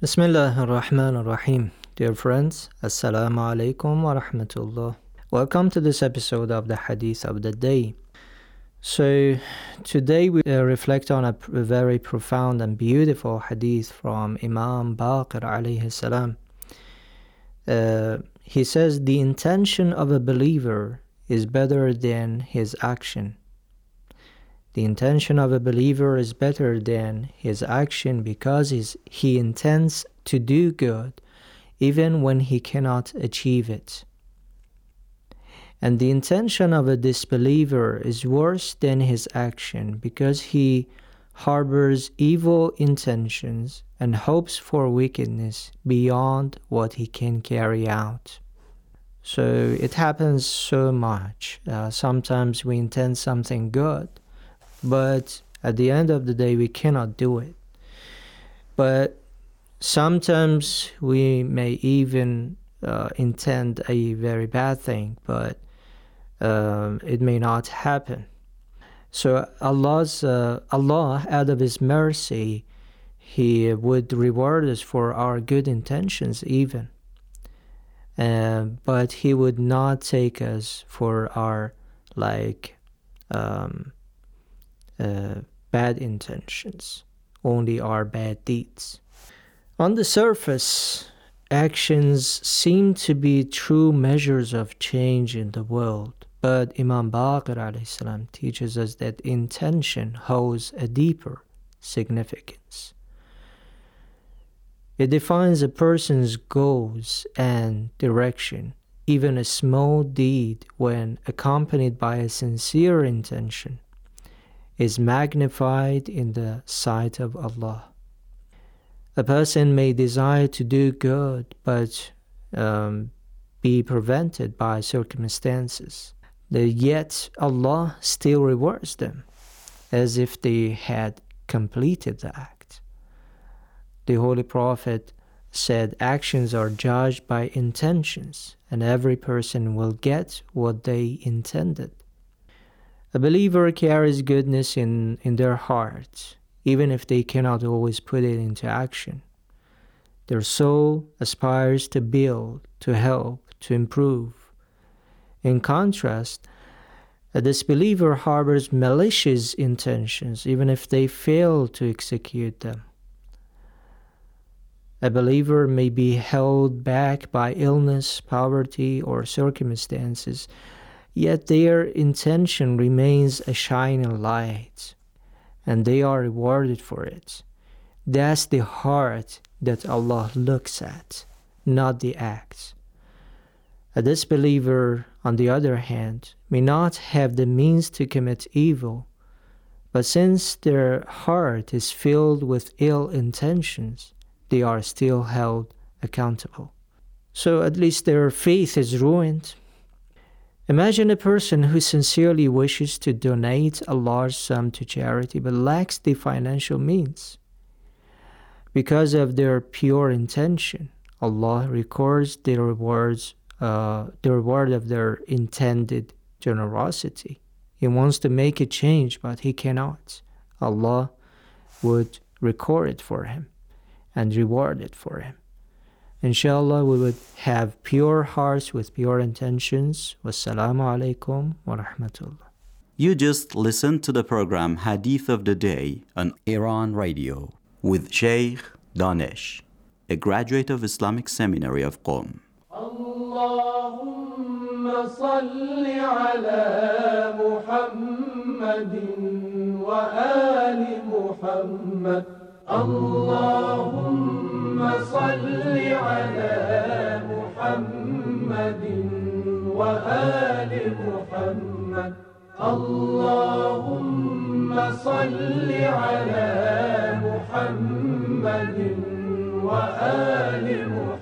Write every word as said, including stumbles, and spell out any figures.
Bismillah ar-Rahman ar-Rahim. Dear friends, Assalamu alaikum wa rahmatullah. Welcome to this episode of the Hadith of the Day. So, today we uh, reflect on a, pr- a very profound and beautiful hadith from Imam Baqir alayhi salam. Uh, he says, the intention of a believer is better than his action. The intention of a believer is better than his action because his, he intends to do good even when he cannot achieve it. And the intention of a disbeliever is worse than his action because he harbors evil intentions and hopes for wickedness beyond what he can carry out. So it happens so much. Uh, sometimes we intend something good, but at the end of the day, we cannot do it. But sometimes we may even uh, intend a very bad thing, but um, it may not happen. So Allah's uh, Allah, out of His mercy, He would reward us for our good intentions even. Uh, but He would not take us for our like um, Uh, bad intentions, only our bad deeds. On the surface, actions seem to be true measures of change in the world, but Imam Baqir alayhi salam teaches us that intention holds a deeper significance. It defines a person's goals and direction. Even a small deed, when accompanied by a sincere intention, is magnified in the sight of Allah. A person may desire to do good, but um, be prevented by circumstances. Yet Allah still rewards them, as if they had completed the act. The Holy Prophet said, actions are judged by intentions, and every person will get what they intended. A believer carries goodness in, in their heart, even if they cannot always put it into action. Their soul aspires to build, to help, to improve. In contrast, a disbeliever harbors malicious intentions, even if they fail to execute them. A believer may be held back by illness, poverty, or circumstances, yet their intention remains a shining light, and they are rewarded for it. That's the heart that Allah looks at, not the acts. A disbeliever, on the other hand, may not have the means to commit evil, but since their heart is filled with ill intentions, they are still held accountable. So at least their faith is ruined. Imagine a person who sincerely wishes to donate a large sum to charity but lacks the financial means. Because of their pure intention, Allah records the rewards, uh, the reward of their intended generosity. He wants to make a change, but he cannot. Allah would record it for him and reward it for him. Inshallah, we would have pure hearts with pure intentions. Wassalamu alaikum wa rahmatullah. You just listened to the program Hadith of the Day on Iran Radio with Sheikh Danish, a graduate of Islamic Seminary of Qom. Allahumma salli ala Muhammadin wa ali Muhammad. Allahumma salli ala Muhammadin wa ali Muhammad. Allahumma salli ala Muhammadin wa ali Muhammad.